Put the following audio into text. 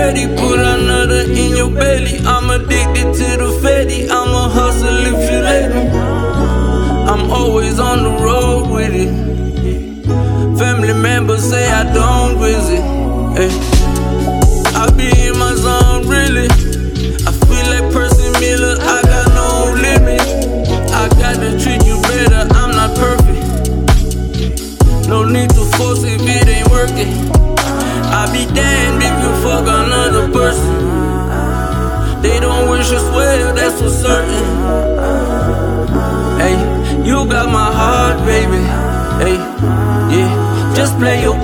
ready, put another in your belly. I'm addicted to the fatty, I'ma hustle if you let me. I'm always on the road with it. Family members say I don't visit. Ay. I be in my zone, really. I feel like Percy Miller, I got no limit. I gotta treat you better, I'm not perfect. No need to force if it ain't working. I be damned if you fuck another person. They don't wish us well, that's for certain. Hey, you got my heart, baby. Hey, yeah, just play your